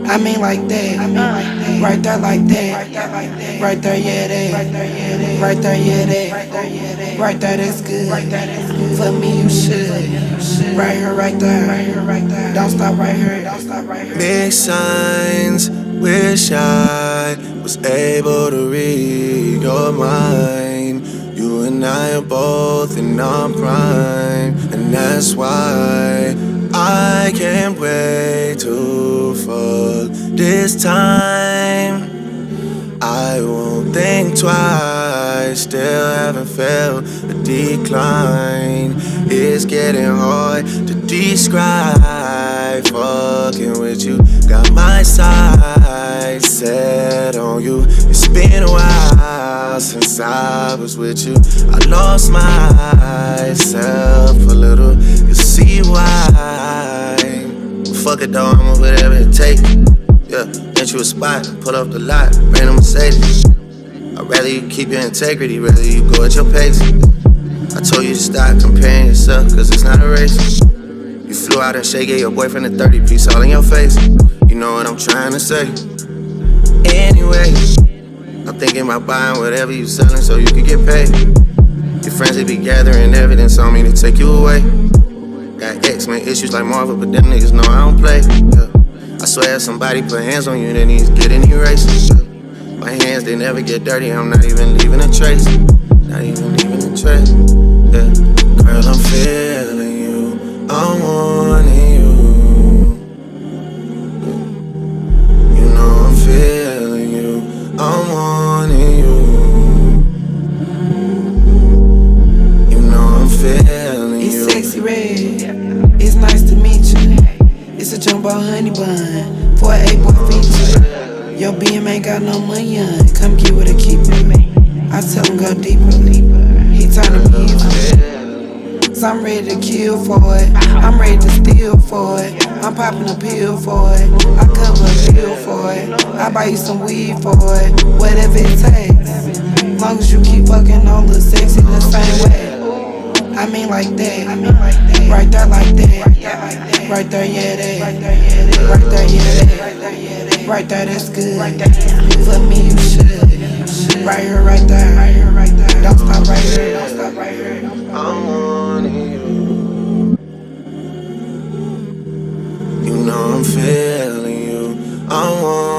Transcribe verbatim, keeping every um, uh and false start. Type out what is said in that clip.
I mean like that, uh, right there like that, right there, yeah, that, right there, yeah, that, right there, that's good. For me, you should. Right here, right there, don't stop right here. Big signs, wish I was able to read your mind. You and I are both in our prime, and that's why I can't wait to fuck this time. I won't think twice, still haven't felt a decline. It's getting hard to describe. Fucking with you, got my sights set on you. It's been a while since I was with you. I lost myself a little, you see why. Fuck it though, I'ma whatever it takes. Yeah, get you a spot, pull up the lot, brand new Mercedes. I'd rather you keep your integrity, rather you go at your pace. I told you to stop comparing yourself, cause it's not a race. You flew out and shake, gave your boyfriend a thirty piece all in your face. You know what I'm trying to say. Anyway, I'm thinking about buying whatever you selling so you can get paid. Your friends, they be gathering evidence on me to take you away. Got X-Men issues like Marvel, but them niggas know I don't play. Yeah. I swear if somebody put hands on you, then he's getting erased. My hands, they never get dirty, I'm not even leaving a trace. Not even leaving a trace, yeah. Girl, I'm feeling you, I'm wanting you. You know I'm feeling you, I'm wanting you. You know I'm feeling you. It's Sexy Red, it's nice to meet you. It's a jumbo honey bun for an eight boy feature. Your B M ain't got no money on. Come get with a keeper. I tell him go deeper. He turning me evil. So I'm ready to kill for it. I'm ready to steal for it. I'm popping a pill for it. I cover a bill for it. I buy you some weed for it. Whatever it takes. Long as you keep fucking on the sexy the same way. I mean like that, right there like that, right there, yeah, that, right there, yeah, that, right there, that's good. For me, you should. Right here, right there, don't stop right here, don't stop right here. I'm wanting you. You know I'm feeling you. I want